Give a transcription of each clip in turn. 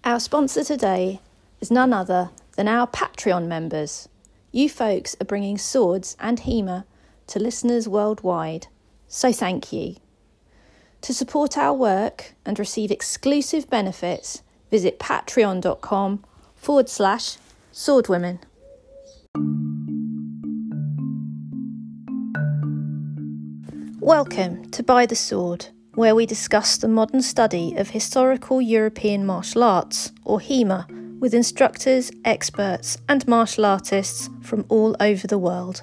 Our sponsor today is none other than our Patreon members. You folks are bringing swords and HEMA to listeners worldwide, so thank you. To support our work and receive exclusive benefits, visit patreon.com/swordwomen. Welcome to By the Sword, where we discuss the modern study of historical European martial arts, or HEMA, with instructors, experts and martial artists from all over the world.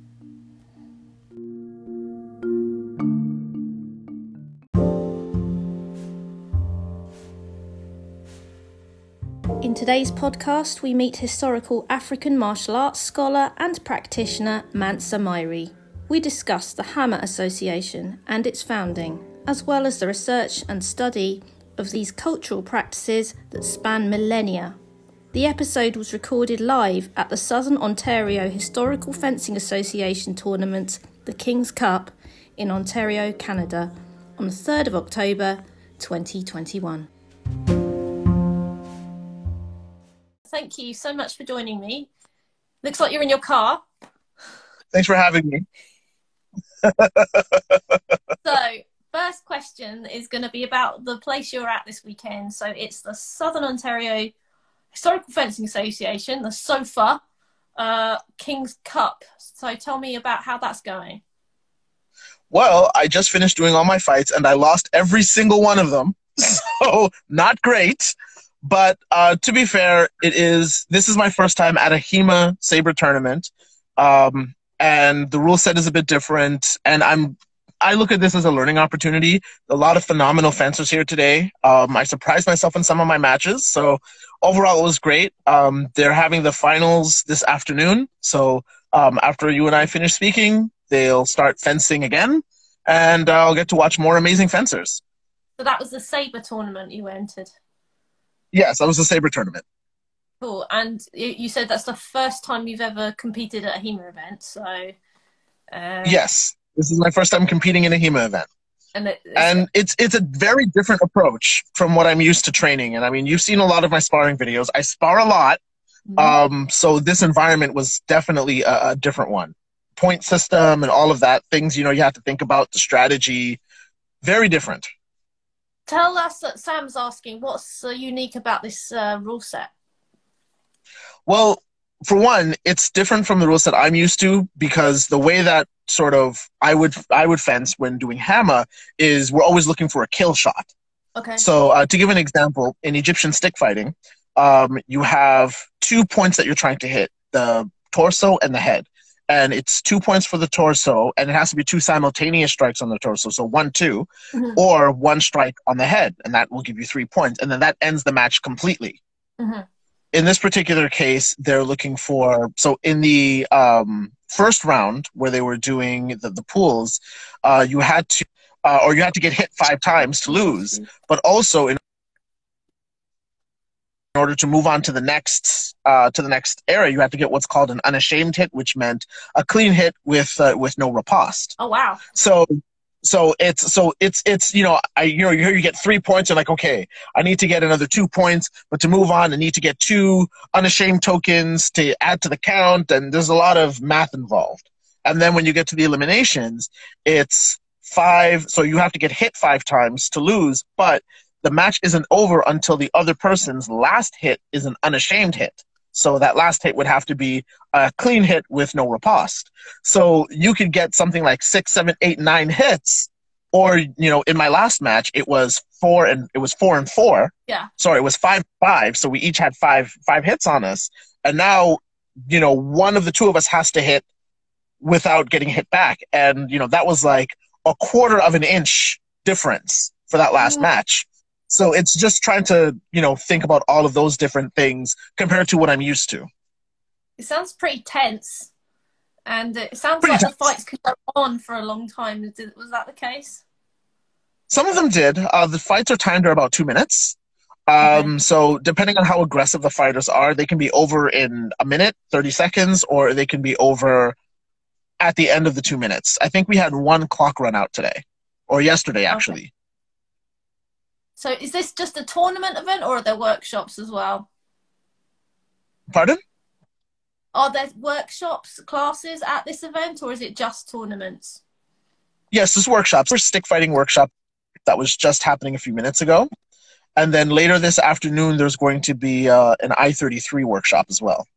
In today's podcast, we meet historical African martial arts scholar and practitioner Mansa Mairi. We discuss the HAMA Association and its founding, as well as the research and study of these cultural practices that span millennia. The episode was recorded live at the Southern Ontario Historical Fencing Association tournament, the King's Cup, in Ontario, Canada, on the 3rd of October 2021. Thank you so much for joining me. Looks like you're in your car. Thanks for having me. So, first question is going to be about the place you're at this weekend. So it's the Southern Ontario Historical Fencing Association, the SOFA King's Cup. So tell me about how that's going. Well, I just finished doing all my fights and I lost every single one of them. So not great. But to be fair, this is my first time at a HEMA Sabre tournament. And the rule set is a bit different. And I look at this as a learning opportunity. A lot of phenomenal fencers here today. I surprised myself in some of my matches. So overall, it was great. They're having the finals this afternoon. So after you and I finish speaking, they'll start fencing again. And I'll get to watch more amazing fencers. So that was the Sabre tournament you entered? Yes, that was the Sabre tournament. Cool. And you said that's the first time you've ever competed at a HEMA event. So yes. This is my first time competing in a HEMA event. And it's a very different approach from what I'm used to training. And I mean, you've seen a lot of my sparring videos. I spar a lot. Mm-hmm. So this environment was definitely a different one. Point system and all of that, things, you have to think about, the strategy, very different. Tell us, Sam's asking, what's unique about this rule set? Well, for one, it's different from the rule set I'm used to because the way that sort of I would fence when doing HAMA is we're always looking for a kill shot. Okay. So to give an example, in Egyptian stick fighting, you have 2 points that you're trying to hit, the torso and the head. And it's 2 points for the torso, and it has to be 2 simultaneous strikes on the torso. So 1, 2, mm-hmm. or 1 strike on the head, and that will give you 3 points. And then that ends the match completely. Mm-hmm. In this particular case, they're looking for, so in the first round where they were doing the pools, you had to get hit 5 times to lose, but also in order to move on to the next area, you had to get what's called an unashamed hit, which meant a clean hit with no riposte. Oh wow! So it's you get 3 points. You're like, okay, I need to get another 2 points, but to move on, I need to get 2 unashamed tokens to add to the count, and there's a lot of math involved. And then when you get to the eliminations, it's 5. So you have to get hit 5 times to lose, but the match isn't over until the other person's last hit is an unashamed hit. So that last hit would have to be a clean hit with no riposte. So you could get something like 6, 7, 8, 9 hits, or in my last match it was 4 and 4. Yeah. Sorry, it was 5, 5. So we each had 5 hits on us, and now one of the 2 of us has to hit without getting hit back, and that was like a quarter of an inch difference for that last match. So it's just trying to, think about all of those different things compared to what I'm used to. It sounds pretty tense. And it sounds like the fights could go on for a long time. Was that the case? Some of them did. The fights are timed about 2 minutes. So depending on how aggressive the fighters are, they can be over in a minute, 30 seconds, or they can be over at the end of the 2 minutes. I think we had 1 clock run out today, or yesterday, actually. So is this just a tournament event, or are there workshops as well? Pardon? Are there workshops, classes at this event, or is it just tournaments? Yes, this workshops. There's stick fighting workshop that was just happening a few minutes ago. And then later this afternoon, there's going to be an I-33 workshop as well.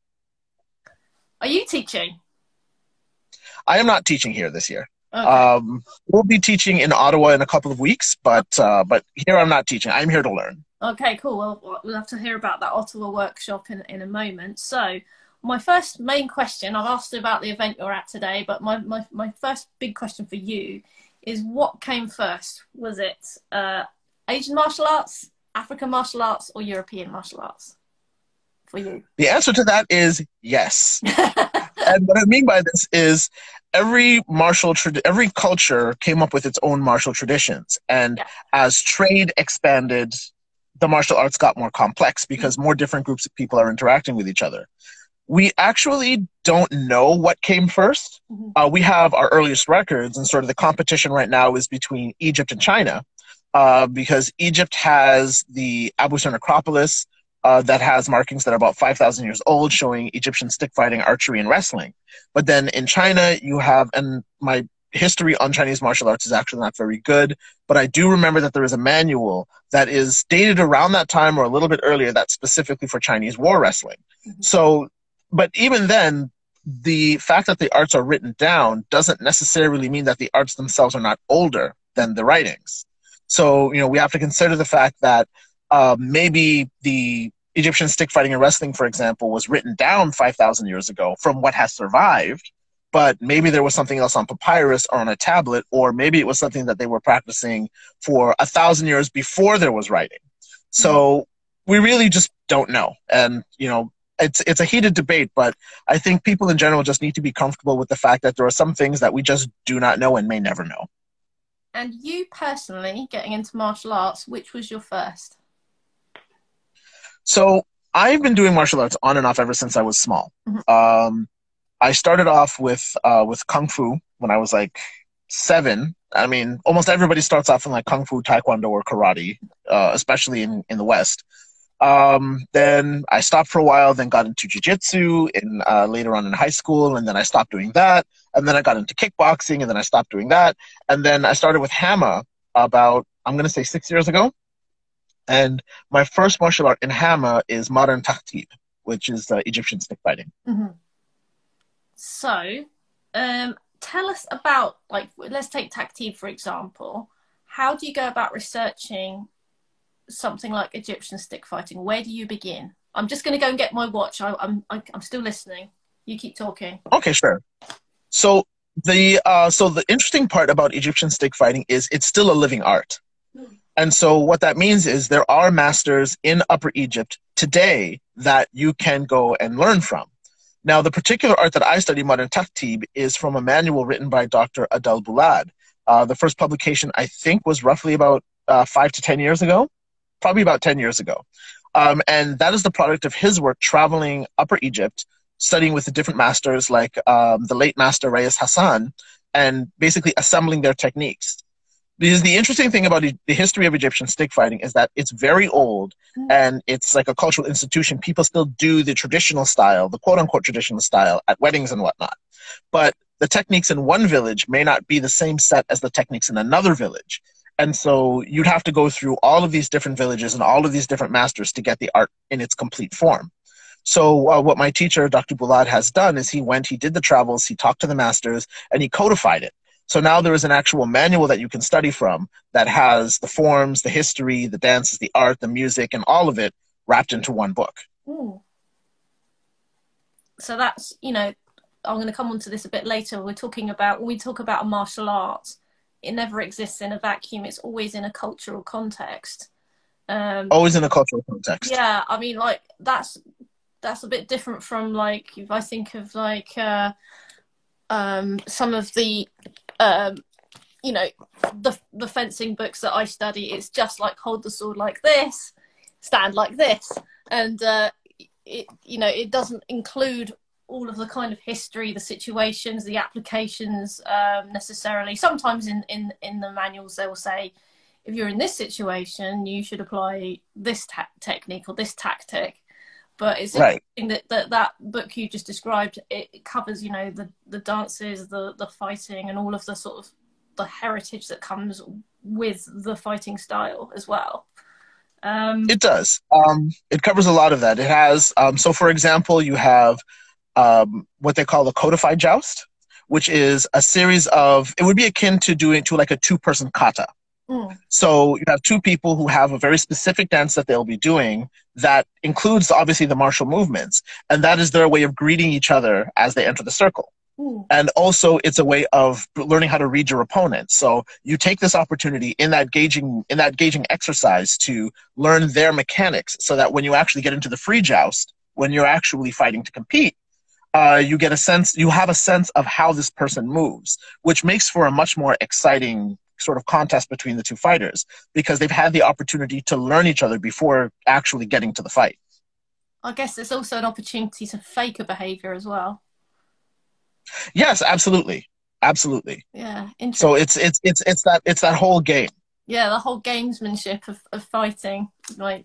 Are you teaching? I am not teaching here this year. Okay. We'll be teaching in Ottawa in a couple of weeks, but here I'm not teaching. I'm here to learn. Okay, cool. Well, we'll have to hear about that Ottawa workshop in a moment. So my first main question, I've asked about the event you're at today, but my first big question for you is, what came first? Was it Asian martial arts, African martial arts, or European martial arts for you? The answer to that is yes. And what I mean by this is every culture came up with its own martial traditions. And as trade expanded, the martial arts got more complex because more different groups of people are interacting with each other. We actually don't know what came first. We have our earliest records, and sort of the competition right now is between Egypt and China, because Egypt has the Abu Simbel necropolis that has markings that are about 5,000 years old, showing Egyptian stick fighting, archery, and wrestling. But then in China, you have, and my history on Chinese martial arts is actually not very good, but I do remember that there is a manual that is dated around that time or a little bit earlier that's specifically for Chinese war wrestling. So, but even then, the fact that the arts are written down doesn't necessarily mean that the arts themselves are not older than the writings. So, we have to consider the fact that maybe the Egyptian stick fighting and wrestling, for example, was written down 5,000 years ago from what has survived, but maybe there was something else on papyrus or on a tablet, or maybe it was something that they were practicing for 1,000 years before there was writing. So we really just don't know. And, it's a heated debate, but I think people in general just need to be comfortable with the fact that there are some things that we just do not know and may never know. And you personally, getting into martial arts, which was your first? So I've been doing martial arts on and off ever since I was small. I started off with Kung Fu when I was like 7. I mean, almost everybody starts off in like Kung Fu, Taekwondo, or Karate, especially in the West. Then I stopped for a while, then got into Jiu-Jitsu later on in high school, and then I stopped doing that. And then I got into kickboxing, and then I stopped doing that. And then I started with Hama about, I'm going to say 6 years ago. And my first martial art in Hama is modern Tahtib, which is Egyptian stick fighting. So, tell us about, let's take Tahtib, for example. How do you go about researching something like Egyptian stick fighting? Where do you begin? I'm just going to go and get my watch. I'm still listening. You keep talking. Okay, sure. So the interesting part about Egyptian stick fighting is it's still a living art. And so what that means is there are masters in Upper Egypt today that you can go and learn from. Now, the particular art that I study, modern Tahtib, is from a manual written by Dr. Adel Boulad. The first publication, I think, was roughly about 5 to 10 years ago, probably about 10 years ago. And that is the product of his work traveling Upper Egypt, studying with the different masters like the late master Reyes Hassan, and basically assembling their techniques. Because the interesting thing about the history of Egyptian stick fighting is that it's very old and it's like a cultural institution. People still do the traditional style, the quote-unquote traditional style at weddings and whatnot. But the techniques in one village may not be the same set as the techniques in another village. And so you'd have to go through all of these different villages and all of these different masters to get the art in its complete form. So what my teacher, Dr. Boulad, has done is he did the travels, he talked to the masters, and he codified it. So now there is an actual manual that you can study from that has the forms, the history, the dances, the art, the music, and all of it wrapped into one book. Ooh. So that's, I'm going to come on to this a bit later. When we talk about a martial art, it never exists in a vacuum. It's always in a cultural context. Always in a cultural context. Yeah, I mean, that's a bit different from if I think of some of the the fencing books that I study. It's just like hold the sword like this, stand like this, and it doesn't include all of the kind of history, the situations, the applications necessarily. Sometimes in the manuals they will say if you're in this situation, you should apply this technique or this tactic. But it's Right. interesting that book you just described, it covers, you know, the dances, the fighting, and all of the sort of the heritage that comes with the fighting style as well. It does. It covers a lot of that. It has, so for example, you have what they call a codified joust, which is a series of, it would be akin to doing to like a two-person kata. So you have two people who have a very specific dance that they'll be doing that includes obviously the martial movements, and that is their way of greeting each other as they enter the circle. And also it's a way of learning how to read your opponent. So you take this opportunity in that gauging exercise to learn their mechanics, so that when you actually get into the free joust, when you're actually fighting to compete, you have a sense of how this person moves, which makes for a much more exciting sort of contest between the two fighters, because they've had the opportunity to learn each other before actually getting to the fight. I guess it's also an opportunity to fake a behavior as well. Yes, absolutely. Absolutely. Yeah. Interesting. So it's that whole game. Yeah, the whole gamesmanship of fighting, like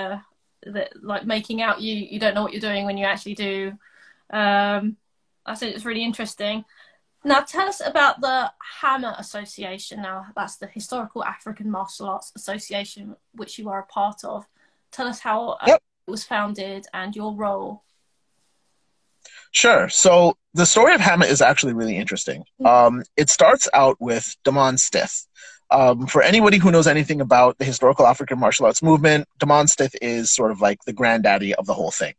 like making out you don't know what you're doing when you actually do. I think it's really interesting. Now, tell us about the HAMA Association. Now, that's the Historical African Martial Arts Association, which you are a part of. Tell us how it was founded and your role. Sure. So the story of HAMA is actually really interesting. It starts out with Damon Stith. For anybody who knows anything about the historical African martial arts movement, Damon Stith is sort of like the granddaddy of the whole thing.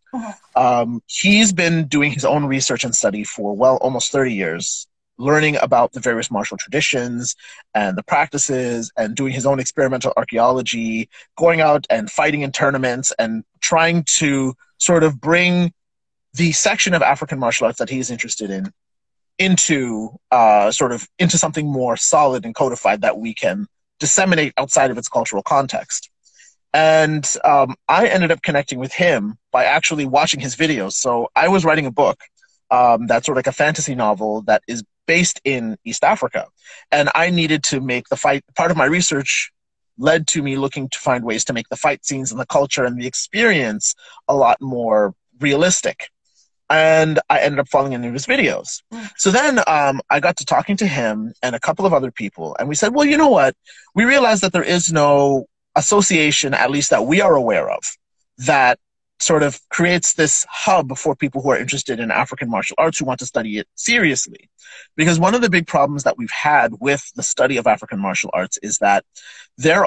He's been doing his own research and study for, well, almost 30 years, learning about the various martial traditions and the practices, and doing his own experimental archaeology, going out and fighting in tournaments and trying to sort of bring the section of African martial arts that he's interested in into something more solid and codified that we can disseminate outside of its cultural context. And I ended up connecting with him by actually watching his videos. So I was writing a book that's sort of like a fantasy novel that is based in East Africa. And I needed to make the fight, part of my research led to me looking to find ways to make the fight scenes and the culture and the experience a lot more realistic. And I ended up falling into his videos. So then I got to talking to him and a couple of other people, and we said, well, you know what? We realized that there is no association, at least that we are aware of, that sort of creates this hub for people who are interested in African martial arts, who want to study it seriously. Because one of the big problems that we've had with the study of African martial arts is that there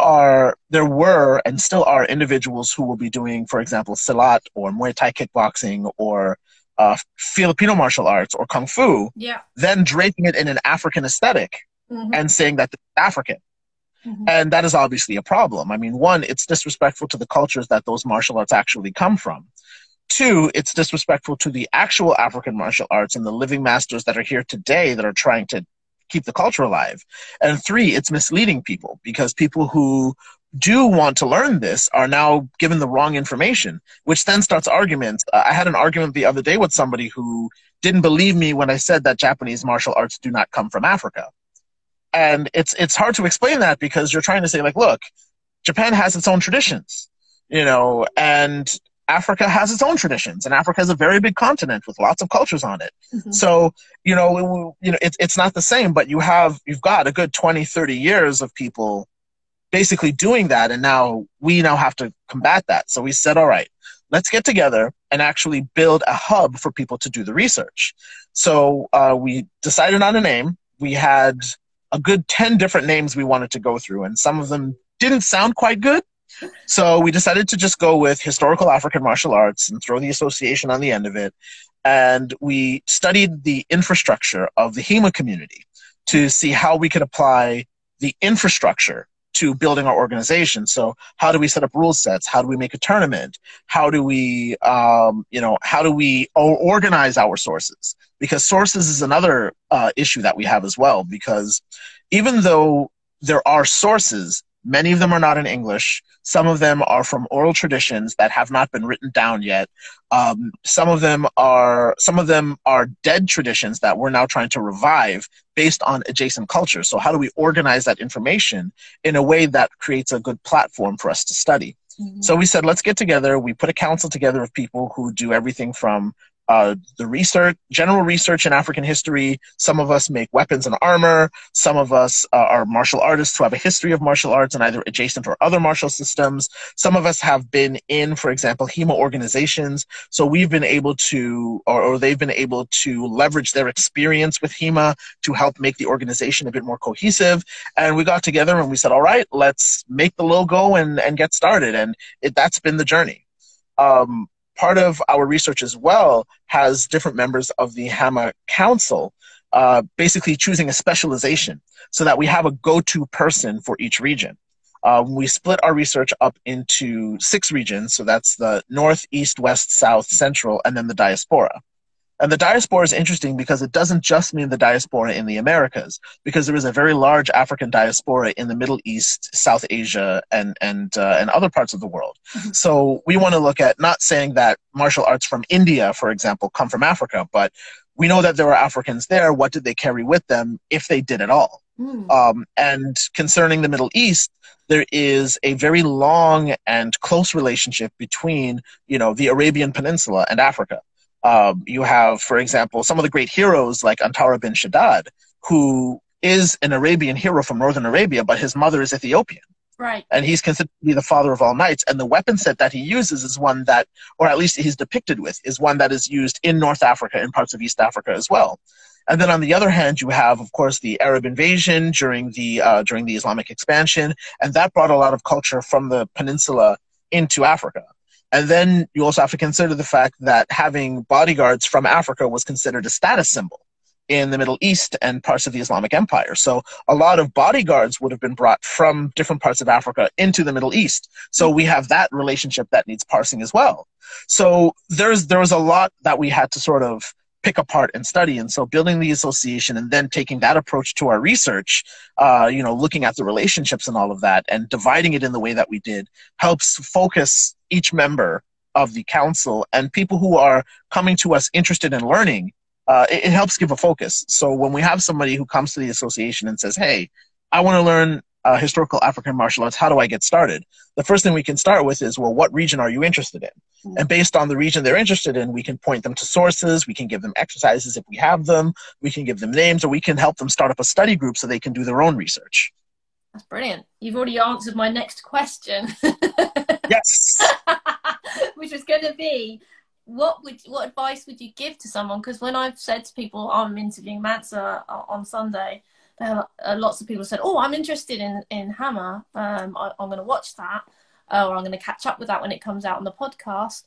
were and still are individuals who will be doing, for example, Silat or Muay Thai kickboxing or Filipino martial arts or Kung Fu, then draping it in an African aesthetic and saying that it's African. And that is obviously a problem. I mean, one, it's disrespectful to the cultures that those martial arts actually come from. Two, it's disrespectful to the actual African martial arts and the living masters that are here today that are trying to keep the culture alive. And three, it's misleading people, because people who do want to learn this are now given the wrong information, which then starts arguments. I had an argument the other day with somebody who didn't believe me when I said that Japanese martial arts do not come from Africa. And it's hard to explain that, because you're trying to say, like, look, Japan has its own traditions, you know, and Africa has its own traditions, and Africa is a very big continent with lots of cultures on it. So, it's not the same, but you've got a good 20, 30 years of people basically doing that. And now we have to combat that. So we said, all right, let's get together and actually build a hub for people to do the research. So we decided on a name. We had a good 10 different names we wanted to go through, and some of them didn't sound quite good. So we decided to just go with Historical African Martial Arts and throw the association on the end of it. And we studied the infrastructure of the HEMA community to see how we could apply the infrastructure to building our organization. So how do we set up rule sets? How do we make a tournament? How do we organize our sources? Because sources is another issue that we have as well, because even though there are sources, Many of them are not in English. Some of them are from oral traditions that have not been written down yet. Some of them are dead traditions that we're now trying to revive based on adjacent cultures. So how do we organize that information in a way that creates a good platform for us to study? Mm-hmm. So we said, let's get together. We put a council together of people who do everything from the research, general research in African history. Some of us make weapons and armor. Some of us are martial artists who have a history of martial arts and either adjacent or other martial systems. Some of us have been in, for example, HEMA organizations. So we've been able to, or they've been able to leverage their experience with HEMA to help make the organization a bit more cohesive. And we got together and we said, all right, let's make the logo and get started. And that's been the journey. Part of our research as well has different members of the HAMA Council basically choosing a specialization so that we have a go-to person for each region. We split our research up into 6 regions, so that's the North, East, West, South, Central, and then the diaspora. And the diaspora is interesting because it doesn't just mean the diaspora in the Americas, because there is a very large African diaspora in the Middle East, South Asia, and other parts of the world. Mm-hmm. So we want to look at not saying that martial arts from India, for example, come from Africa, but we know that there are Africans there. What did they carry with them, if they did at all? Mm. And concerning the Middle East, there is a very long and close relationship between, the Arabian Peninsula and Africa. You have, for example, some of the great heroes like Antara bin Shaddad, who is an Arabian hero from northern Arabia, but his mother is Ethiopian. Right. And he's considered to be the father of all knights. And the weapon set that he uses is one that, or at least he's depicted with, is one that is used in North Africa and parts of East Africa as well. And then on the other hand, you have, of course, the Arab invasion during the Islamic expansion, and that brought a lot of culture from the peninsula into Africa. And then you also have to consider the fact that having bodyguards from Africa was considered a status symbol in the Middle East and parts of the Islamic Empire. So a lot of bodyguards would have been brought from different parts of Africa into the Middle East. So we have that relationship that needs parsing as well. So there was a lot that we had to sort of pick apart and study. And so building the association and then taking that approach to our research, looking at the relationships and all of that and dividing it in the way that we did helps focus each member of the council and people who are coming to us interested in learning. It helps give a focus. So when we have somebody who comes to the association and says, hey, I want to learn historical African martial arts, how do I get started? The first thing we can start with is, well, what region are you interested in? Mm-hmm. And based on the region they're interested in, we can point them to sources, we can give them exercises if we have them, we can give them names, or we can help them start up a study group so they can do their own research. That's brilliant. You've already answered my next question. Yes. Which was going to be, what advice would you give to someone? Because when I've said to people, I'm interviewing Mansa on Sunday, lots of people said, oh, I'm interested in HAMA. I'm going to watch that, or I'm going to catch up with that when it comes out on the podcast.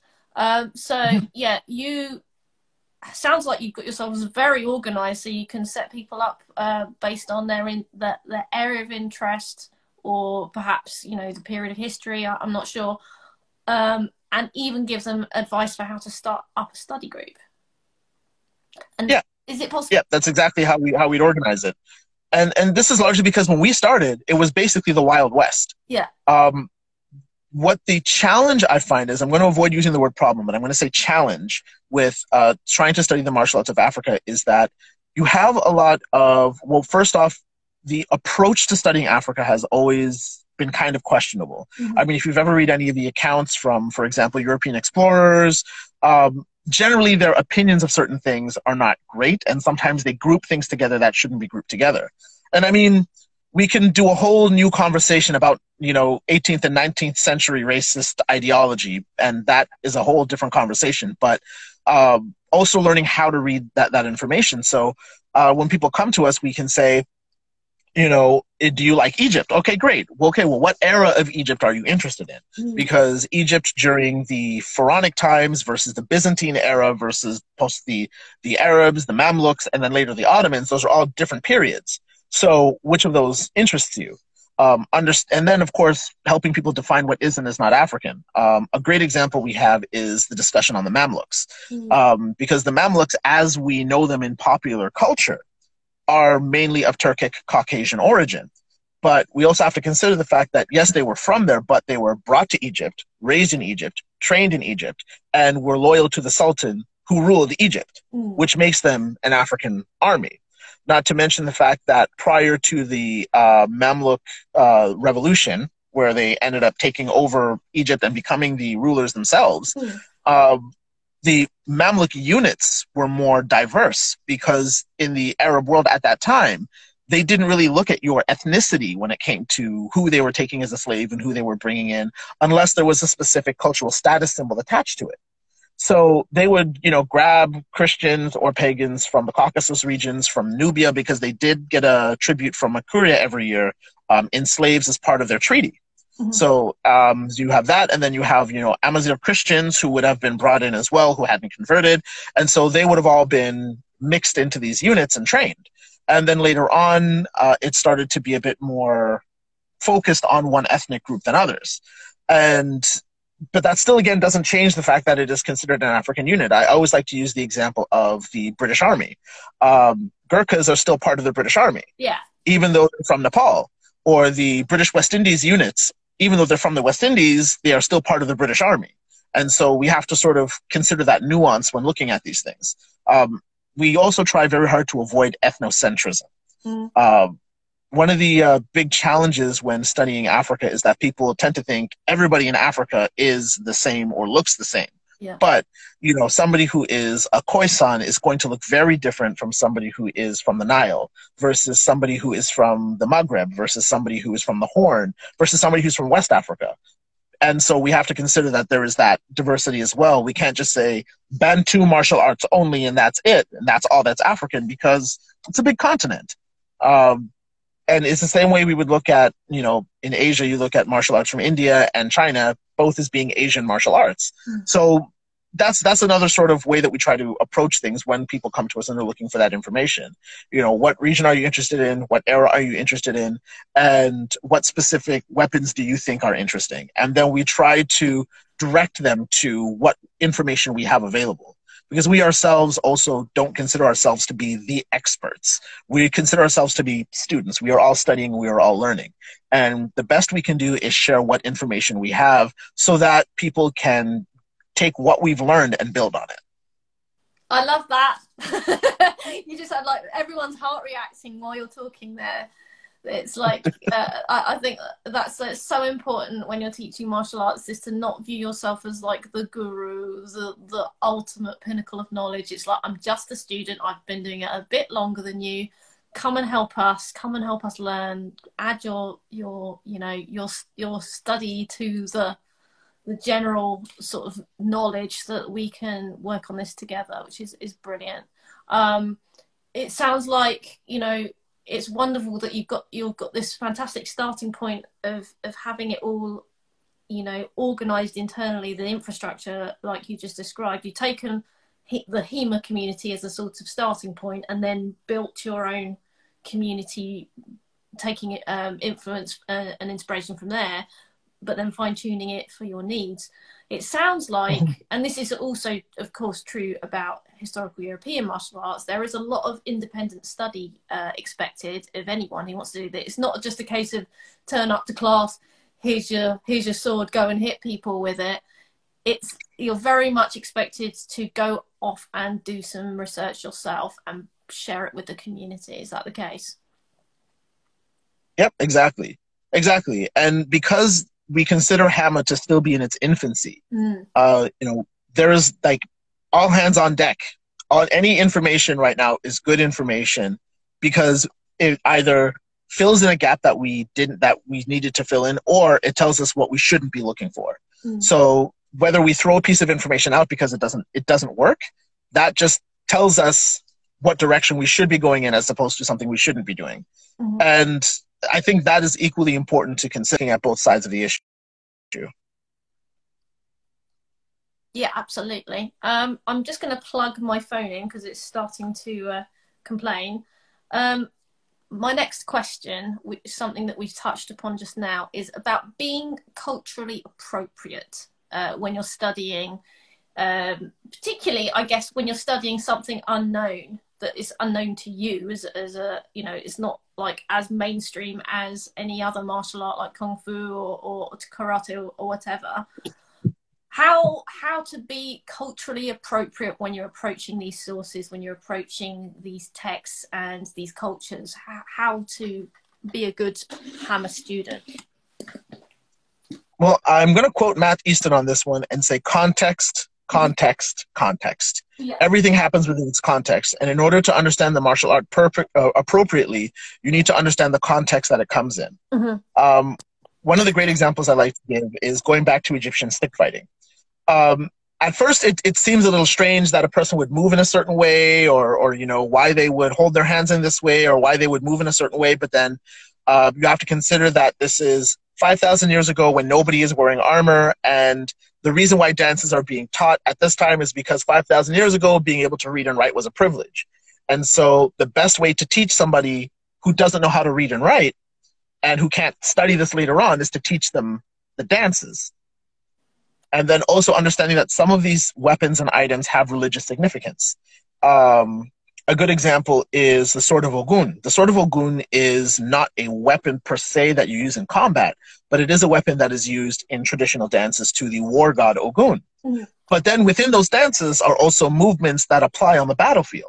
Yeah, you sounds like you've got yourselves very organized, so you can set people up based on their area of interest, or perhaps the period of history. I'm not sure, and even give them advice for how to start up a study group. And yeah, is it possible? Yeah, that's exactly how we'd organize it. And this is largely because when we started, it was basically the Wild West. Yeah. What the challenge I find is, I'm going to avoid using the word problem, but I'm going to say challenge with trying to study the martial arts of Africa, is that you have a lot of, well, first off, the approach to studying Africa has always been kind of questionable. Mm-hmm. I mean, if you've ever read any of the accounts from, for example, European explorers, generally their opinions of certain things are not great, and sometimes they group things together that shouldn't be grouped together. And I mean, we can do a whole new conversation about, 18th and 19th century racist ideology, and that is a whole different conversation, but also learning how to read that information. So when people come to us, we can say, do you like Egypt? Okay, great. Well, what era of Egypt are you interested in? Mm. Because Egypt during the Pharaonic times versus the Byzantine era versus post the Arabs, the Mamluks, and then later the Ottomans, those are all different periods. So which of those interests you? And then, of course, helping people define what is and is not African. A great example we have is the discussion on the Mamluks. Mm. Because the Mamluks, as we know them in popular culture, are mainly of Turkic Caucasian origin. But we also have to consider the fact that, yes, they were from there, but they were brought to Egypt, raised in Egypt, trained in Egypt, and were loyal to the Sultan who ruled Egypt, which makes them an African army. Not to mention the fact that prior to the Mamluk revolution, where they ended up taking over Egypt and becoming the rulers themselves, the Mamluk units were more diverse, because in the Arab world at that time, they didn't really look at your ethnicity when it came to who they were taking as a slave and who they were bringing in, unless there was a specific cultural status symbol attached to it. So they would, grab Christians or pagans from the Caucasus regions, from Nubia, because they did get a tribute from Akuria every year, in slaves as part of their treaty. So you have that, and then you have, Amazigh Christians who would have been brought in as well, who hadn't converted. And so they would have all been mixed into these units and trained. And then later on, it started to be a bit more focused on one ethnic group than others. But that still, again, doesn't change the fact that it is considered an African unit. I always like to use the example of the British Army. Gurkhas are still part of the British Army, even though they're from Nepal. Or the British West Indies units, even though they're from the West Indies, they are still part of the British Army. And so we have to sort of consider that nuance when looking at these things. We also try very hard to avoid ethnocentrism. One of the big challenges when studying Africa is that people tend to think everybody in Africa is the same or looks the same. But, somebody who is a Khoisan is going to look very different from somebody who is from the Nile, versus somebody who is from the Maghreb, versus somebody who is from the Horn, versus somebody who's from West Africa. And so we have to consider that there is that diversity as well. We can't just say Bantu martial arts only and that's it, and that's all that's African, because it's a big continent. And it's the same way we would look at, in Asia, you look at martial arts from India and China, both as being Asian martial arts. So that's another sort of way that we try to approach things when people come to us and they're looking for that information. What region are you interested in? What era are you interested in? And what specific weapons do you think are interesting? And then we try to direct them to what information we have available. Because we ourselves also don't consider ourselves to be the experts. We consider ourselves to be students. We are all studying, we are all learning. And the best we can do is share what information we have so that people can take what we've learned and build on it. I love that. You just had everyone's heart reacting while you're talking there. It's I think that's so important when you're teaching martial arts, is to not view yourself as the guru, the ultimate pinnacle of knowledge. It's I'm just a student. I've been doing it a bit longer than you. Come and help us. Come and help us learn. Add your study to the general sort of knowledge, so that we can work on this together, which is brilliant. It sounds like, it's wonderful that you've got this fantastic starting point of having it all, organized internally, the infrastructure like you just described. You've taken the HEMA community as a sort of starting point, and then built your own community, taking influence and inspiration from there, but then fine-tuning it for your needs. It sounds like, and this is also, of course, true about historical European martial arts, there is a lot of independent study expected of anyone who wants to do this. It's not just a case of turn up to class, here's your sword, go and hit people with it. You're very much expected to go off and do some research yourself and share it with the community. Is that the case? Yep, exactly. And because we consider HAMA to still be in its infancy, there is all hands on deck. Any information right now is good information, because it either fills in a gap that we needed to fill in, or it tells us what we shouldn't be looking for. So whether we throw a piece of information out because it doesn't work, that just tells us what direction we should be going in, as opposed to something we shouldn't be doing. And I think that is equally important to considering at both sides of the issue. Yeah, absolutely. I'm just going to plug my phone in because it's starting to complain. My next question, which is something that we've touched upon just now, is about being culturally appropriate when you're studying, particularly, I guess, when you're studying something unknown that is unknown to you as a, you know, it's not like as mainstream as any other martial art like kung fu or karate or whatever. How to be culturally appropriate when you're approaching these sources, when you're approaching these texts and these cultures, how to be a good Hammer student? Well, I'm going to quote Matt Easton on this one and say context, context, context. Yeah. Everything happens within its context. And in order to understand the martial art appropriately, you need to understand the context that it comes in. Mm-hmm. One of the great examples I like to give is going back to Egyptian stick fighting. At first, it seems a little strange that a person would move in a certain way, or you know, why they would hold their hands in this way, or why they would move in a certain way. But then you have to consider that this is 5,000 years ago when nobody is wearing armor, and the reason why dances are being taught at this time is because 5,000 years ago, being able to read and write was a privilege. And so the best way to teach somebody who doesn't know how to read and write and who can't study this later on is to teach them the dances. And then also understanding that some of these weapons and items have religious significance. A good example is the Sword of Ogun. The Sword of Ogun is not a weapon per se that you use in combat, but it is a weapon that is used in traditional dances to the war god Ogun. Mm-hmm. But then within those dances are also movements that apply on the battlefield.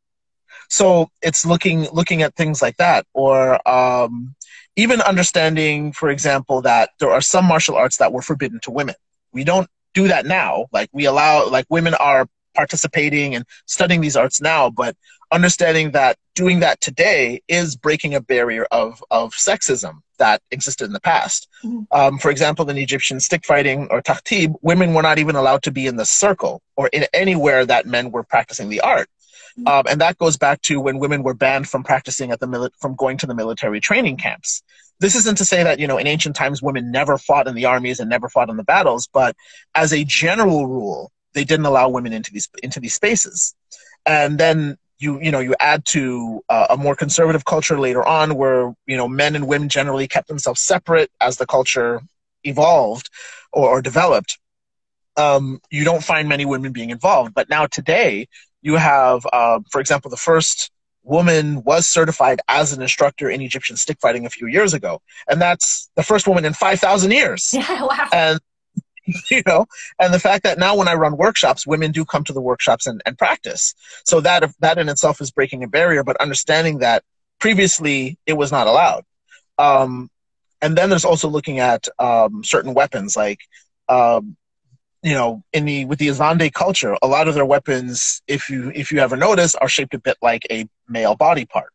So it's looking at things like that, or even understanding, for example, that there are some martial arts that were forbidden to women. We don't do that now. Like we allow, like women are participating and studying these arts now, but understanding that doing that today is breaking a barrier of sexism that existed in the past. Mm-hmm. For example, in Egyptian stick fighting or tahtib, women were not even allowed to be in the circle or in anywhere that men were practicing the art. Mm-hmm. And that goes back to when women were banned from practicing from going to the military training camps. This isn't to say that, you know, in ancient times, women never fought in the armies and never fought in the battles, but as a general rule, they didn't allow women into these spaces. And then you add to a more conservative culture later on where, you know, men and women generally kept themselves separate as the culture evolved or developed. You don't find many women being involved. But now today you have, for example, the first woman was certified as an instructor in Egyptian stick fighting a few years ago. And that's the first woman in 5,000 years. Yeah, wow. And, you know, and the fact that now when I run workshops, women do come to the workshops and practice. So that in itself is breaking a barrier, but understanding that previously it was not allowed. And then there's also looking at certain weapons, like, you know, with the Azande culture, a lot of their weapons, if you ever notice, are shaped a bit like a male body part.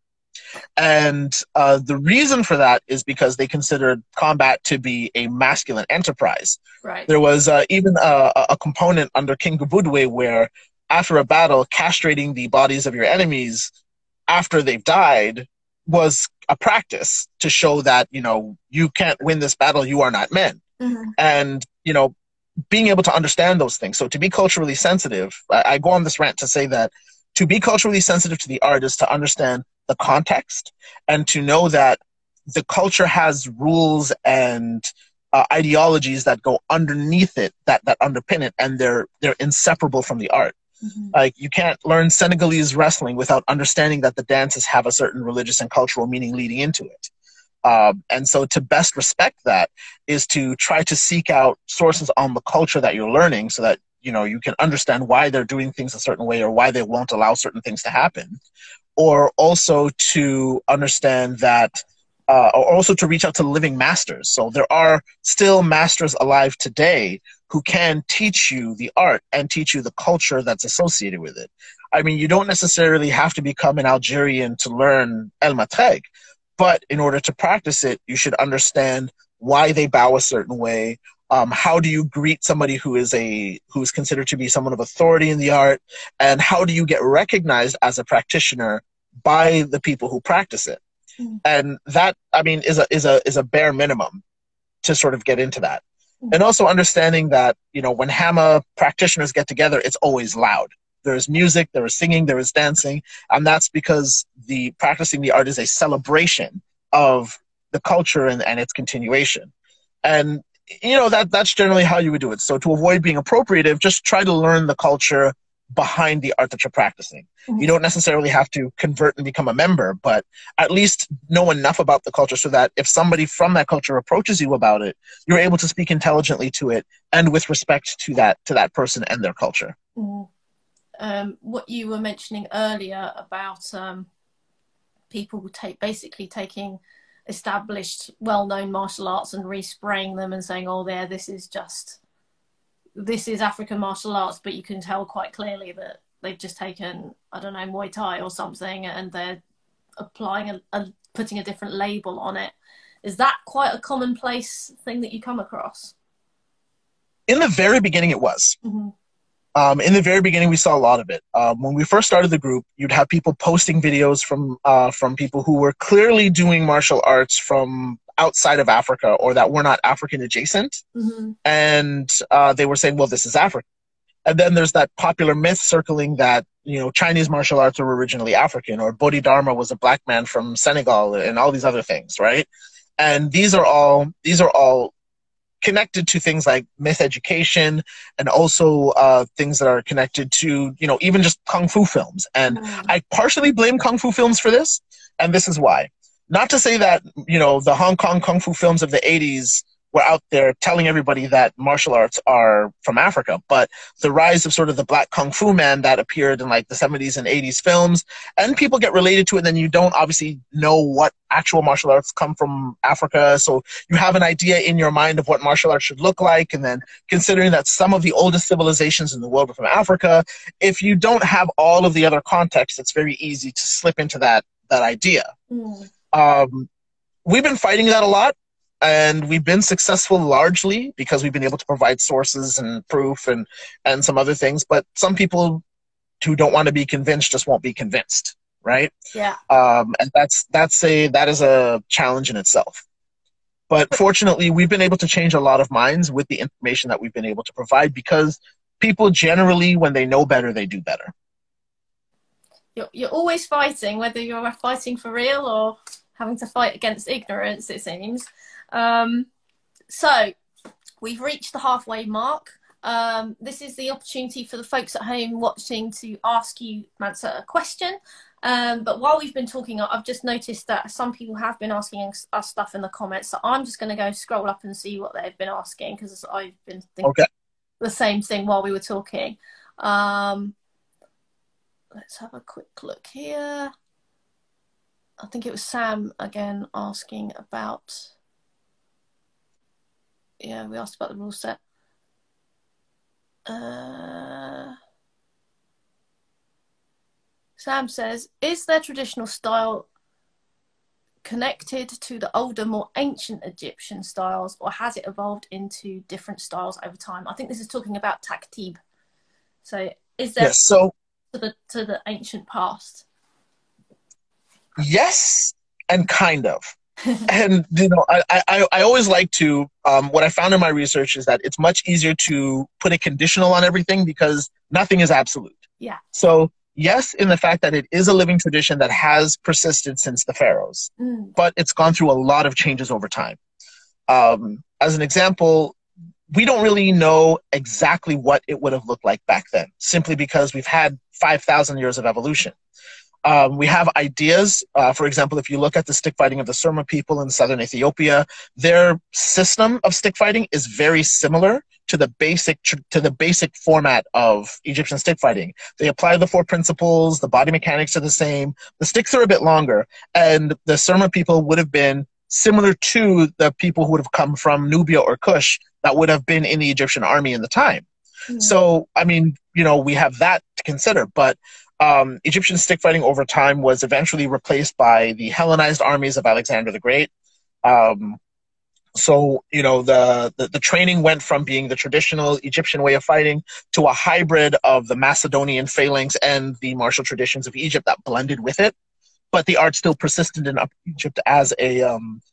And the reason for that is because they considered combat to be a masculine enterprise. Right. There was even a component under King Gubudwe where after a battle, castrating the bodies of your enemies after they've died was a practice to show that, you know, you can't win this battle, you are not men. Mm-hmm. And, you know, being able to understand those things. So to be culturally sensitive, I go on this rant to say that to be culturally sensitive to the art is to understand the context and to know that the culture has rules and ideologies that go underneath it, that underpin it, and they're inseparable from the art. Mm-hmm. Like you can't learn Senegalese wrestling without understanding that the dances have a certain religious and cultural meaning leading into it. And so to best respect that is to try to seek out sources on the culture that you're learning so that, you know, you can understand why they're doing things a certain way or why they won't allow certain things to happen. Or also to understand that, or also to reach out to living masters. So there are still masters alive today who can teach you the art and teach you the culture that's associated with it. I mean, you don't necessarily have to become an Algerian to learn El Matreg. But in order to practice it, you should understand why they bow a certain way. How do you greet somebody who is considered to be someone of authority in the art? And how do you get recognized as a practitioner by the people who practice it? Mm-hmm. And that, I mean, is a bare minimum to sort of get into that. Mm-hmm. And also understanding that, you know, when Hama practitioners get together, it's always loud. There is music, there is singing, there is dancing, and that's because practicing the art is a celebration of the culture and its continuation. And, you know, that's generally how you would do it. So to avoid being appropriative, just try to learn the culture behind the art that you're practicing. You don't necessarily have to convert and become a member, but at least know enough about the culture so that if somebody from that culture approaches you about it, you're able to speak intelligently to it and with respect to that person and their culture. What you were mentioning earlier about people basically taking established, well-known martial arts and respraying them and saying, oh, this is African martial arts, but you can tell quite clearly that they've just taken, I don't know, Muay Thai or something, and they're applying putting a different label on it. Is that quite a commonplace thing that you come across? In the very beginning, it was. In the very beginning, we saw a lot of it. When we first started the group, you'd have people posting videos from people who were clearly doing martial arts from outside of Africa or that were not African adjacent. And they were saying, well, this is Africa. And then there's that popular myth circling that, Chinese martial arts were originally African, or Bodhidharma was a black man from Senegal, and all these other things, right? And these are all connected to things like myth education, and also things that are connected to, even just Kung Fu films. And I partially blame Kung Fu films for this, and this is why. Not to say that, the Hong Kong Kung Fu films of the 80s were out there telling everybody that martial arts are from Africa, but the rise of sort of the black Kung Fu man that appeared in like the 70s and 80s films, and people get related to it, and then you don't obviously know what actual martial arts come from Africa, so you have an idea in your mind of what martial arts should look like, and then considering that some of the oldest civilizations in the world are from Africa, if you don't have all of the other context, it's very easy to slip into that idea. We've been fighting that a lot. And we've been successful largely because we've been able to provide sources and proof and some other things. But some people who don't want to be convinced just won't be convinced, right? Yeah. And that is a challenge in itself. But fortunately, we've been able to change a lot of minds with the information that we've been able to provide, because people generally, when they know better, they do better. You're always fighting, whether you're fighting for real or having to fight against ignorance, it seems. So we've reached the halfway mark. This is the opportunity for the folks at home watching to ask you, Mansa, a question. But while we've been talking, I've just noticed that some people have been asking us stuff in the comments. So I'm just going to go scroll up and see what they've been asking, because I've been thinking the same thing while we were talking. Let's have a quick look here. I think it was Sam again asking about... Yeah, we asked about the rule set. Sam says, is their traditional style connected to the older, more ancient Egyptian styles, or has it evolved into different styles over time? I think this is talking about Taktib. So is there to the ancient past? Yes, and kind of. And, I always like to, what I found in my research is that it's much easier to put a conditional on everything because nothing is absolute. Yeah. So yes, in the fact that it is a living tradition that has persisted since the pharaohs, but it's gone through a lot of changes over time. As an example, we don't really know exactly what it would have looked like back then, simply because we've had 5,000 years of evolution. We have ideas. For example, if you look at the stick fighting of the Surma people in southern Ethiopia, their system of stick fighting is very similar to the basic format of Egyptian stick fighting. They apply the 4 principles. The body mechanics are the same. The sticks are a bit longer, and the Surma people would have been similar to the people who would have come from Nubia or Kush that would have been in the Egyptian army in the time. So, I mean, we have that to consider, but Egyptian stick fighting over time was eventually replaced by the Hellenized armies of Alexander the Great. So, the training went from being the traditional Egyptian way of fighting to a hybrid of the Macedonian phalanx and the martial traditions of Egypt that blended with it. But the art still persisted in Upper Egypt as a,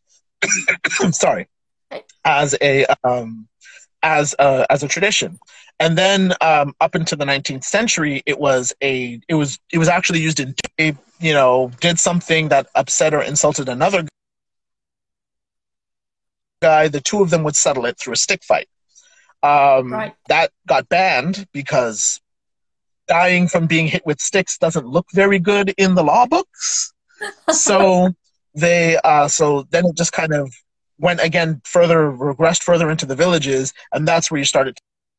as a tradition. And then up into the 19th century, it was actually used in, did something that upset or insulted another guy. The two of them would settle it through a stick fight. That got banned because dying from being hit with sticks doesn't look very good in the law books. So so then it just kind of went again regressed further into the villages, and that's where you started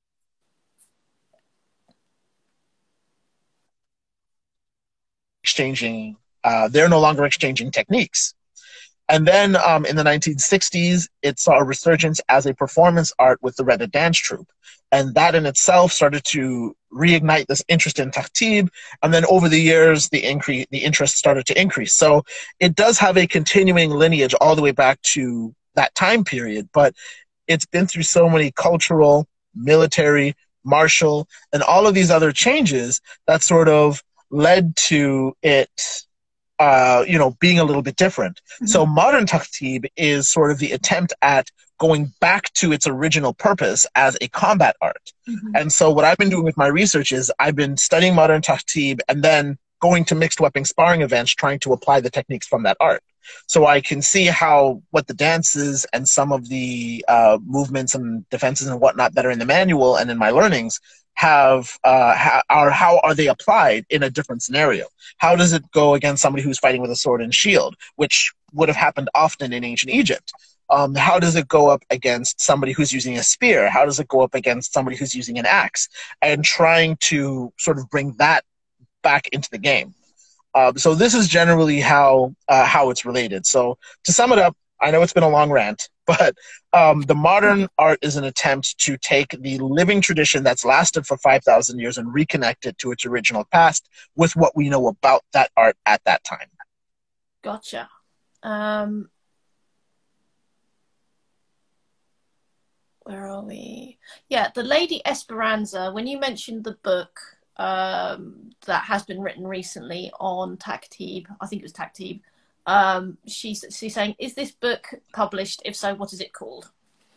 exchanging. They're no longer exchanging techniques. And then in the 1960s, it saw a resurgence as a performance art with the Reda Dance Troupe. And that in itself started to reignite this interest in Takhtib. And then over the years, the interest started to increase. So it does have a continuing lineage all the way back to that time period. But it's been through so many cultural, military, martial, and all of these other changes that sort of led to it being a little bit different. Mm-hmm. So modern Takhtib is sort of the attempt at going back to its original purpose as a combat art. Mm-hmm. And so what I've been doing with my research is I've been studying modern Takhtib and then going to mixed weapon sparring events, trying to apply the techniques from that art. So I can see what the dances and some of the movements and defenses and whatnot that are in the manual and in my learnings how are they applied in a different scenario? How does it go against somebody who's fighting with a sword and shield, which would have happened often in ancient Egypt? How does it go up against somebody who's using a spear? How does it go up against somebody who's using an axe? And trying to sort of bring that back into the game. So this is generally how it's related. So to sum it up, I know it's been a long rant, but the modern art is an attempt to take the living tradition that's lasted for 5,000 years and reconnect it to its original past with what we know about that art at that time. Gotcha. Where are we? Yeah, the Lady Esperanza, when you mentioned the book that has been written recently on Takhtib, I think it was Takhtib, she's saying, is this book published? If so, what is it called?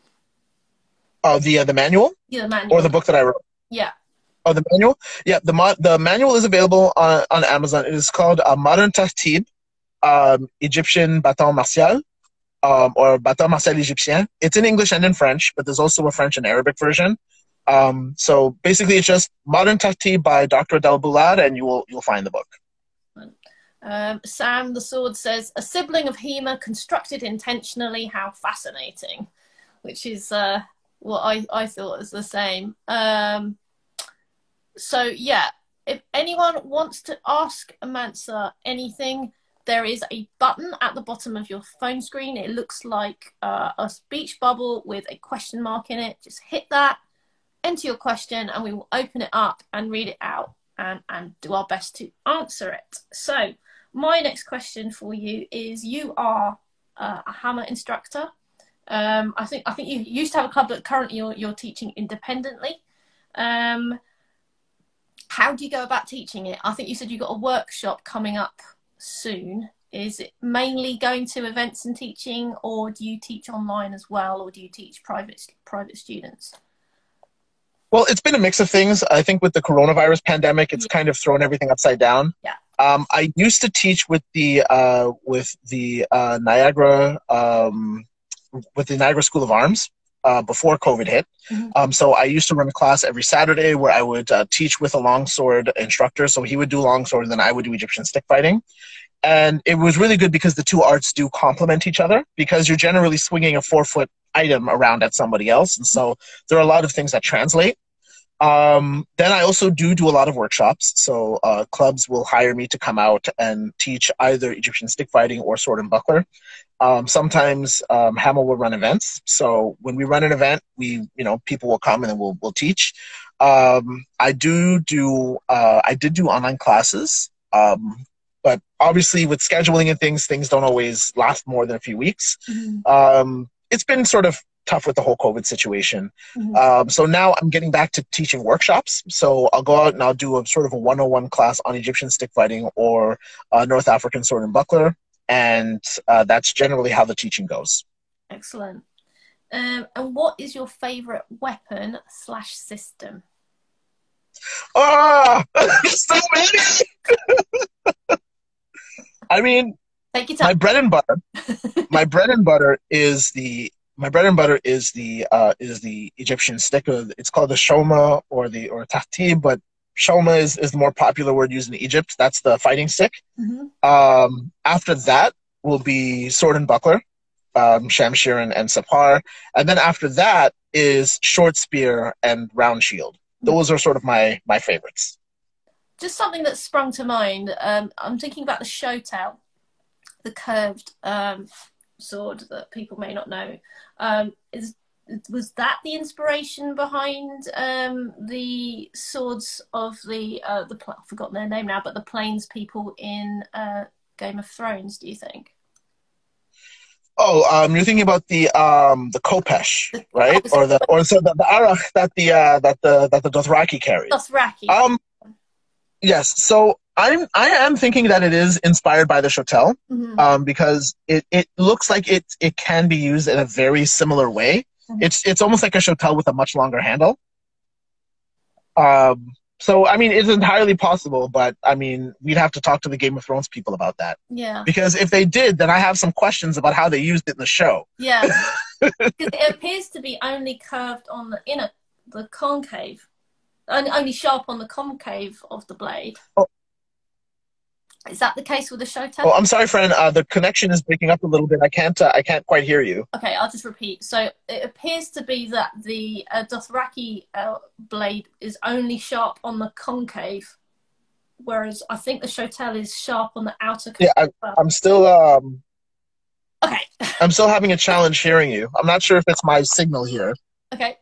The manual? Yeah, the manual. Or the book that I wrote? Yeah. Oh, the manual? Yeah, the manual is available on Amazon. It is called Modern Takhtib, Egyptian Bâton Martial, or Bâton Martial Égyptien. It's in English and in French, but there's also a French and Arabic version. So basically it's just Modern Takhtib by Dr. Adel Boulad, and you'll find the book. Sam the Sword says, a sibling of Hema constructed intentionally, how fascinating, which is what I thought was the same. So yeah, if anyone wants to ask Mansa anything, there is a button at the bottom of your phone screen. It looks like a speech bubble with a question mark in it. Just hit that, enter your question, and we will open it up and read it out and do our best to answer it. So my next question for you is, you are a Hammer instructor. I think you used to have a club, but currently you're teaching independently. How do you go about teaching it? I think you said you got a workshop coming up soon. Is it mainly going to events and teaching, or do you teach online as well, or do you teach private students? Well, it's been a mix of things. I think with the coronavirus pandemic, it's kind of thrown everything upside down. Yeah. I used to teach with the Niagara School of Arms before COVID hit. Mm-hmm. So I used to run a class every Saturday where I would teach with a longsword instructor. So he would do longsword, and then I would do Egyptian stick fighting. And it was really good because the two arts do complement each other, because you're generally swinging a 4-foot item around at somebody else. And so there are a lot of things that translate. Then I also do a lot of workshops. So clubs will hire me to come out and teach either Egyptian stick fighting or sword and buckler. Sometimes Hammer will run events. So when we run an event, people will come and then we'll teach. I did do online classes. But obviously with scheduling and things don't always last more than a few weeks. Mm-hmm. It's been sort of tough with the whole COVID situation. Mm-hmm. So now I'm getting back to teaching workshops. So I'll go out and I'll do a sort of a 101 class on Egyptian stick fighting or North African sword and buckler. And that's generally how the teaching goes. Excellent. And what is your favorite weapon / system? So many! I mean, take your time. My bread and butter is the Egyptian stick. It's called the shoma or Takhtib, but Shalma is the more popular word used in Egypt. That's the fighting stick. Mm-hmm. After that will be sword and buckler, shamshir and sapar. And then after that is short spear and round shield. Those are sort of my favorites. Just something that sprung to mind. I'm thinking about the shotel, the curved sword that people may not know. Was that the inspiration behind the swords of I've forgotten their name now, but the Plains people in Game of Thrones? Do you think? Oh, you're thinking about the Khopesh, right? Or the arach that the Dothraki carries. Dothraki. Yes. So I am thinking that it is inspired by the shotel, because it looks like it can be used in a very similar way. Mm-hmm. It's almost like a shotel with a much longer handle. So I mean, it's entirely possible, but I mean, we'd have to talk to the Game of Thrones people about that. Yeah. Because if they did, then I have some questions about how they used it in the show. Yeah. Because it appears to be only curved on the concave. Only sharp on the concave of the blade. Oh. Is that the case with the shotel? Oh, I'm sorry, friend. The connection is breaking up a little bit. I can't quite hear you. Okay, I'll just repeat. So it appears to be that the Dothraki blade is only sharp on the concave, whereas I think the shotel is sharp on the outer. Yeah, I'm still. Okay. I'm still having a challenge hearing you. I'm not sure if it's my signal here. Okay.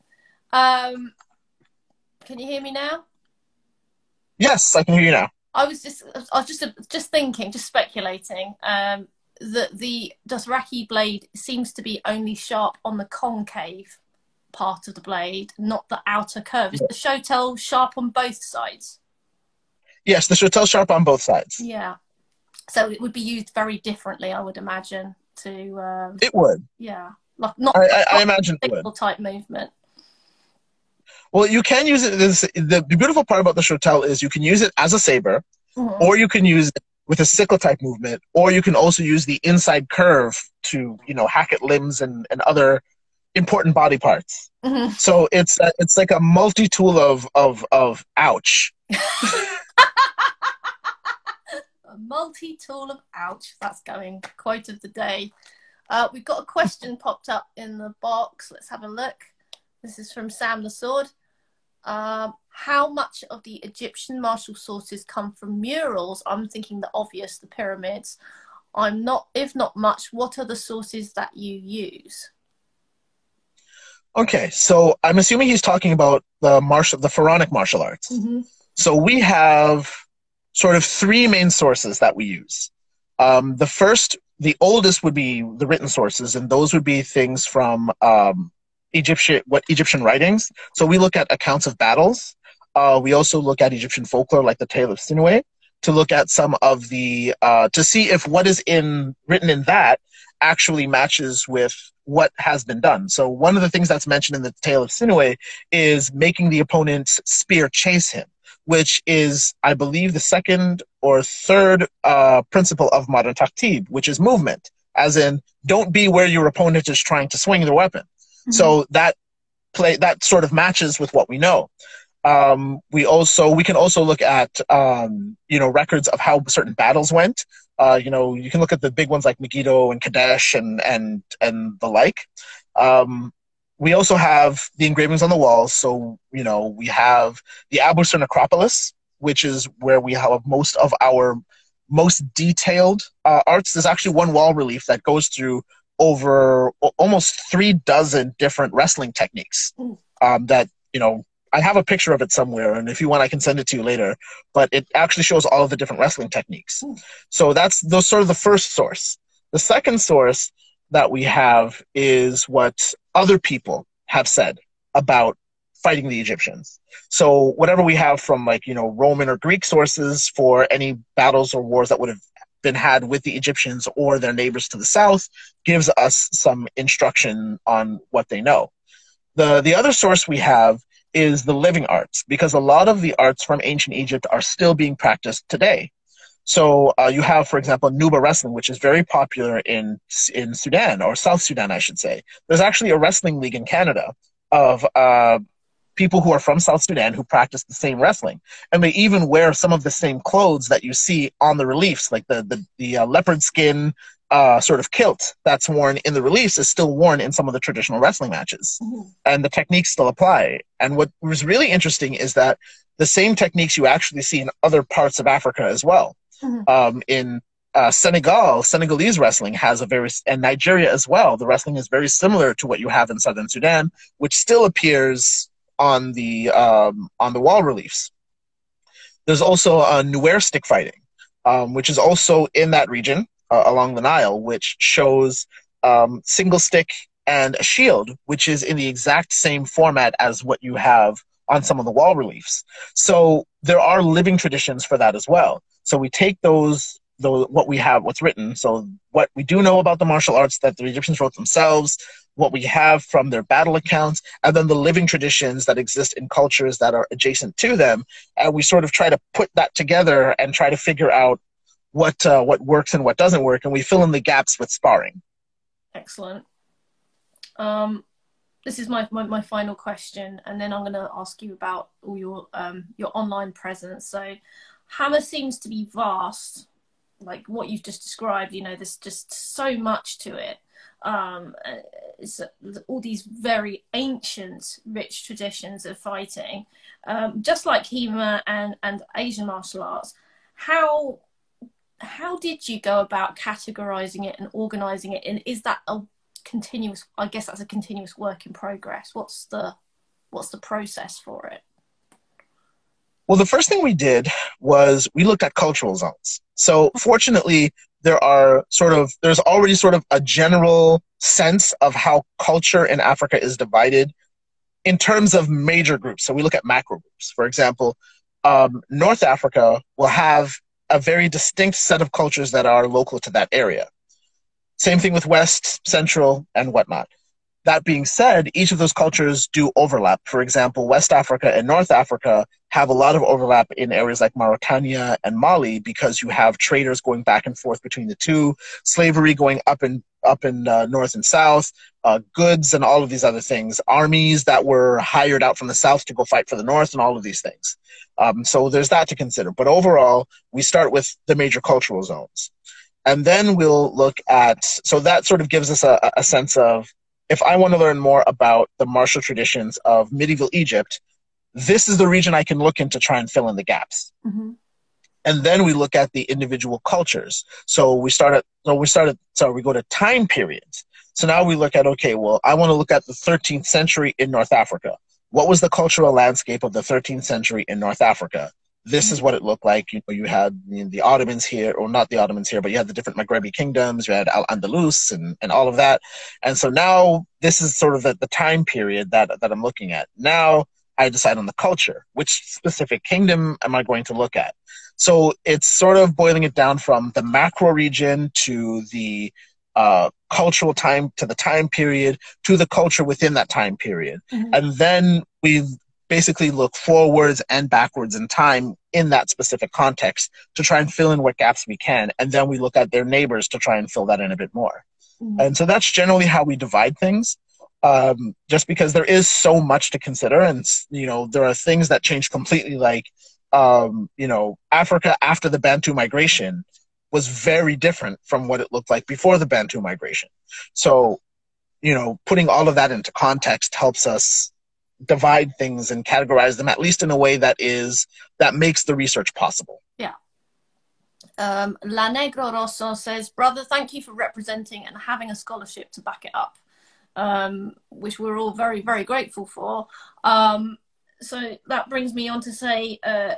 Can you hear me now? Yes, I can hear you now. I was just thinking, just speculating, that the Dothraki blade seems to be only sharp on the concave part of the blade, not the outer curve. Is the shotel sharp on both sides? Yes, the shotel sharp on both sides. Yeah. So it would be used very differently, I would imagine. It would. Yeah. Like not. I imagine it would. Type movement. Well, you can use it. The beautiful part about the shotel is you can use it as a saber, or you can use it with a sickle type movement, or you can also use the inside curve to, hack at limbs and other important body parts. Mm-hmm. So it's like a multi-tool of ouch. A multi-tool of ouch. That's going quote of the day. We've got a question popped up in the box. Let's have a look. This is from Sam the Sword. How much of the Egyptian martial sources come from murals? I'm thinking the obvious, the pyramids. If not much, what are the sources that you use? Okay, so I'm assuming he's talking about the pharaonic martial arts. Mm-hmm. So we have sort of three main sources that we use. The oldest would be the written sources, and those would be things from Egyptian writings. So we look at accounts of battles. We also look at Egyptian folklore, like the Tale of Sinuhe, to look at some of the to see if what is written in that actually matches with what has been done. So one of the things that's mentioned in the Tale of Sinuhe is making the opponent's spear chase him, which is, I believe, the second or third principle of modern taktib, which is movement, as in don't be where your opponent is trying to swing their weapon. Mm-hmm. So that sort of matches with what we know. We can also look at records of how certain battles went. You can look at the big ones like Megiddo and Kadesh and the like. We also have the engravings on the walls. So we have the Abu Sir necropolis, which is where we have most of our most detailed arts. There's actually one wall relief that goes through over almost 36 different wrestling techniques. That I have a picture of it somewhere, and if you want, I can send it to you later. But it actually shows all of the different wrestling techniques. So that's sort of the first source. The second source that we have is what other people have said about fighting the Egyptians. So whatever we have from Roman or Greek sources for any battles or wars that would have been had with the Egyptians or their neighbors to the south gives us some instruction on what they know. The other source we have is the living arts, because a lot of the arts from ancient Egypt are still being practiced today. So you have, for example, Nuba wrestling, which is very popular in Sudan, or South Sudan, I should say. There's actually a wrestling league in Canada of people who are from South Sudan who practice the same wrestling, and they even wear some of the same clothes that you see on the reliefs, like the leopard skin sort of kilt that's worn in the reliefs is still worn in some of the traditional wrestling matches, and the techniques still apply. And what was really interesting is that the same techniques you actually see in other parts of Africa as well. In Senegalese wrestling has and Nigeria as well. The wrestling is very similar to what you have in Southern Sudan, which still appears on the wall reliefs. There's also Nuer stick fighting, which is also in that region along the Nile, which shows single stick and a shield, which is in the exact same format as what you have on some of the wall reliefs. So there are living traditions for that as well. So we take what we have, what's written, so what we do know about the martial arts that the Egyptians wrote themselves, what we have from their battle accounts, and then the living traditions that exist in cultures that are adjacent to them, and we sort of try to put that together and try to figure out what works and what doesn't work, and we fill in the gaps with sparring. Excellent. This is my final question, and then I'm going to ask you about all your online presence. So Hammer seems to be vast, like what you've just described. You know, there's just so much to it. It's all these very ancient, rich traditions of fighting, just like HEMA and Asian martial arts. How did you go about categorizing it and organizing it? And is that a continuous, I guess that's a continuous work in progress? What's the process for it? Well, the first thing we did was we looked at cultural zones. So fortunately, there's already sort of a general sense of how culture in Africa is divided in terms of major groups. So we look at macro groups. For example, North Africa will have a very distinct set of cultures that are local to that area. Same thing with West, Central, and whatnot. That being said, each of those cultures do overlap. For example, West Africa and North Africa have a lot of overlap in areas like Mauritania and Mali because you have traders going back and forth between the two, slavery going up in north and south, goods and all of these other things, armies that were hired out from the south to go fight for the north, and all of these things. So there's that to consider. But overall, we start with the major cultural zones. And then we'll look at, so that sort of gives us a sense of, if I want to learn more about the martial traditions of medieval Egypt, this is the region I can look in to try and fill in the gaps. And then we look at the individual cultures. So we go to time periods. So now we look at, okay, well, I want to look at the 13th century in North Africa. What was the cultural landscape of the 13th century in North Africa? This is what it looked like. You know, you had the Ottomans here, or not the Ottomans here, but you had the different Maghrebi kingdoms. You had Al-Andalus and all of that. And so now this is sort of the time period that I'm looking at. Now I decide on the culture. Which specific kingdom am I going to look at? So it's sort of boiling it down from the macro region to the cultural time, to the time period, to the culture within that time period. And then we basically look forwards and backwards in time in that specific context to try and fill in what gaps we can. And then we look at their neighbors to try and fill that in a bit more. And so that's generally how we divide things, just because there is so much to consider. And, you know, there are things that change completely, like, you know, Africa after the Bantu migration was very different from what it looked like before the Bantu migration. So, you know, putting all of that into context helps us divide things and categorize them, at least in a way that makes the research possible. Yeah. La Negro Rosso says, brother, thank you for representing and having a scholarship to back it up, which we're all very, very grateful for. So that brings me on to say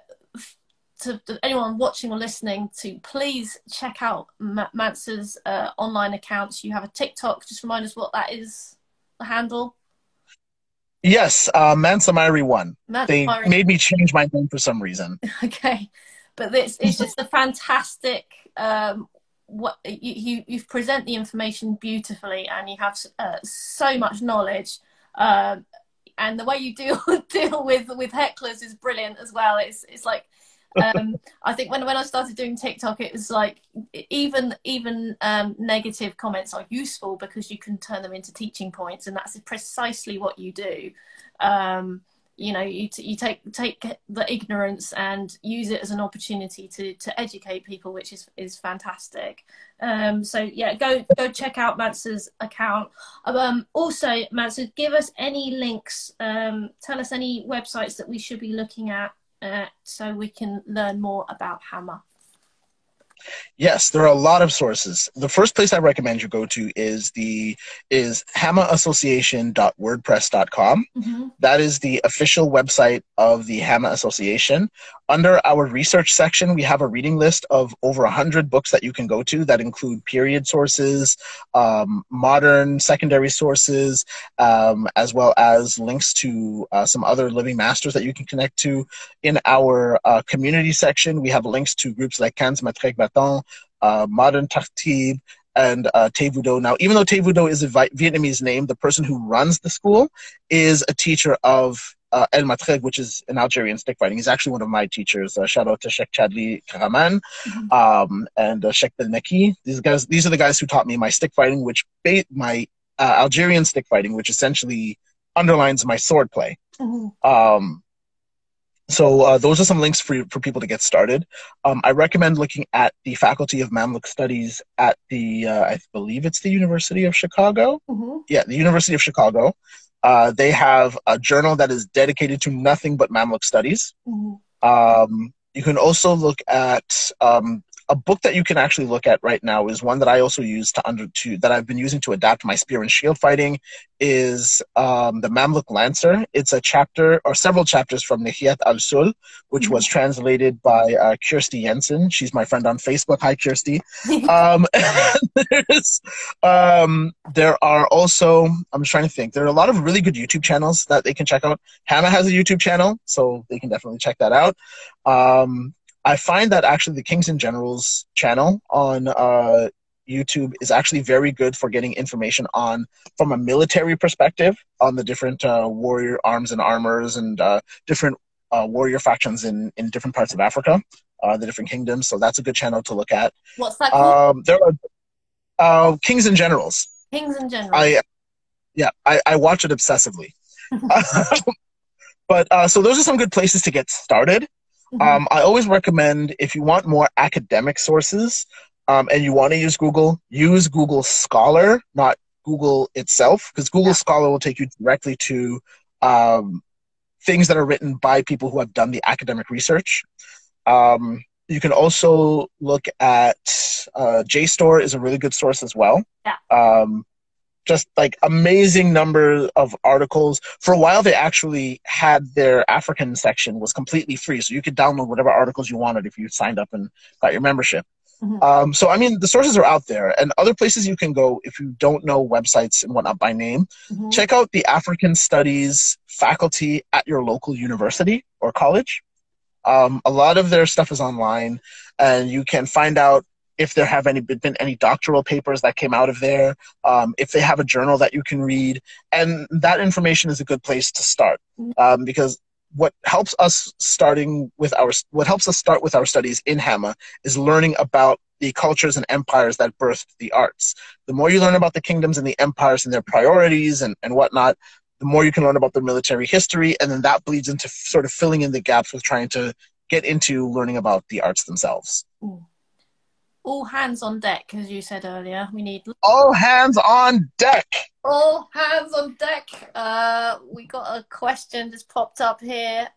to anyone watching or listening to please check out Mansa's online accounts. You have a TikTok. Just remind us what that is, the handle. Yes, Mansa Myri 1. They made me change my name for some reason. Okay, but it's just a fantastic. What you've present the information beautifully, and you have so much knowledge, and the way you deal with hecklers is brilliant as well. It's like. I think when I started doing TikTok, it was like even negative comments are useful because you can turn them into teaching points, and that's precisely what you do. you take the ignorance and use it as an opportunity to educate people, which is fantastic. So yeah, go check out Mansa's account. Also, Mansa, give us any links. Tell us any websites that we should be looking at so we can learn more about Hama. Yes, there are a lot of sources. The first place I recommend you go to is hamaassociation.wordpress.com. Mm-hmm. That is the official website of the Hama Association. Under our research section, we have a reading list of over 100 books that you can go to that include period sources, modern secondary sources, as well as links to some other living masters that you can connect to. In our community section, we have links to groups like Kans Matrek Baton, Modern Tartib, and Tay Vu Do. Now, even though Tay Vu Do is a Vietnamese name, the person who runs the school is a teacher of El Matreg, which is an Algerian stick fighting. He's actually one of my teachers. Shout out to Sheikh Chadli Karaman and Sheikh Belmeki. These are the guys who taught me my stick fighting, my Algerian stick fighting, which essentially underlines my sword play. So those are some links for people to get started. I recommend looking at the Faculty of Mamluk Studies at I believe it's the University of Chicago. Yeah, the University of Chicago. They have a journal that is dedicated to nothing but Mamluk studies. You can also look at a book that you can actually look at right now is one that I also use that I've been using to adapt my spear and shield fighting is the Mamluk Lancer. It's a chapter or several chapters from Nihiyat al-Sul, which was translated by Kirsty Jensen. She's my friend on Facebook. Hi, Kirsty. There are also, I'm just trying to think, there are a lot of really good YouTube channels that they can check out. Hama has a YouTube channel, so they can definitely check that out. I find that actually the Kings and Generals channel on YouTube is actually very good for getting information from a military perspective on the different warrior arms and armors and different warrior factions in different parts of Africa, the different kingdoms. So that's a good channel to look at. What's that called? There are Kings and Generals. Kings and Generals. I watch it obsessively. But so those are some good places to get started. I always recommend, if you want more academic sources and you want to use Google Scholar, not Google itself, because Google Scholar will take you directly to things that are written by people who have done the academic research. You can also look at JSTOR is a really good source as well. Just like amazing number of articles. For a while, they actually had their African section was completely free. So you could download whatever articles you wanted if you signed up and got your membership. So, I mean, the sources are out there. And other places you can go if you don't know websites and whatnot by name. Check out the African Studies faculty at your local university or college. A lot of their stuff is online, and you can find out if there have been any doctoral papers that came out of there, if they have a journal that you can read, and that information is a good place to start, because what helps us start with our studies in Hama is learning about the cultures and empires that birthed the arts. The more you learn about the kingdoms and the empires and their priorities and whatnot, the more you can learn about their military history, and then that bleeds into sort of filling in the gaps with trying to get into learning about the arts themselves. All hands on deck, as you said earlier. We need all hands on deck. All hands on deck. We got a question just popped up here.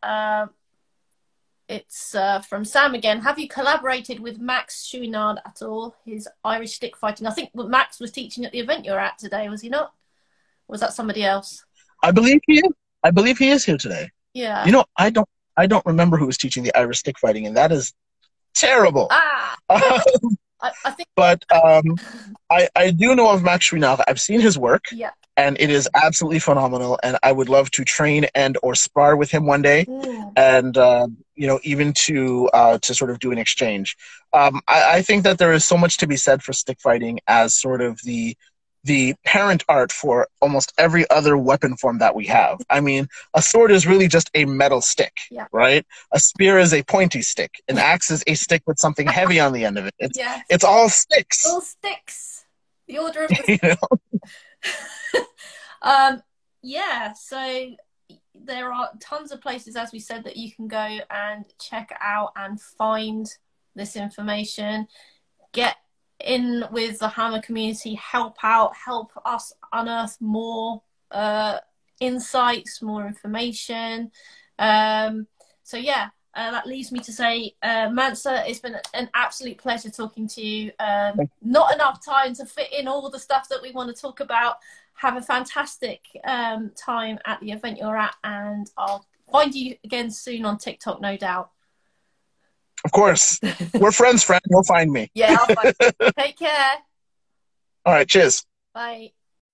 It's from Sam again. Have you collaborated with Max Chouinard at all? His Irish stick fighting. I think Max was teaching at the event you were at today, was he not? Or was that somebody else? I believe he is. I believe he is here today. Yeah. You know, I don't remember who was teaching the Irish stick fighting, and that is terrible. I think, but I do know of Max Chouinard. I've seen his work, and it is absolutely phenomenal. And I would love to train or spar with him one day, and even to sort of do an exchange. I think that there is so much to be said for stick fighting as sort of the parent art for almost every other weapon form that we have. I mean, a sword is really just a metal stick, right? A spear is a pointy stick. An axe is a stick with something heavy on the end of it. It's all sticks. All sticks. The order of the you know? so there are tons of places, as we said, that you can go and check out and find this information. Get in with the Hammer community, help out, help us unearth more insights, more information. So yeah, that leaves me to say, Mansa, it's been an absolute pleasure talking to you. Not enough time to fit in all the stuff that we want to talk about. Have a fantastic time at the event you're at, and I'll find you again soon on TikTok, no doubt. Of course. We're friends, friend. You'll find me. Yeah, I'll find you. Take care. All right, cheers. Bye.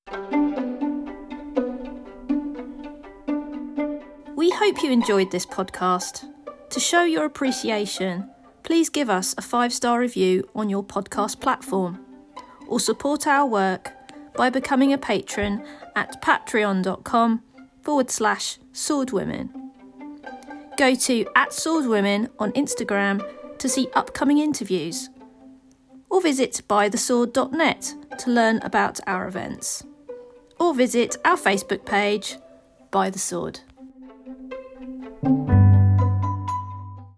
We hope you enjoyed this podcast. To show your appreciation, please give us a 5-star review on your podcast platform, or support our work by becoming a patron at patreon.com/swordwomen. Go to @swordwomen on Instagram to see upcoming interviews, or visit bythesword.net to learn about our events, or visit our Facebook page, By the Sword.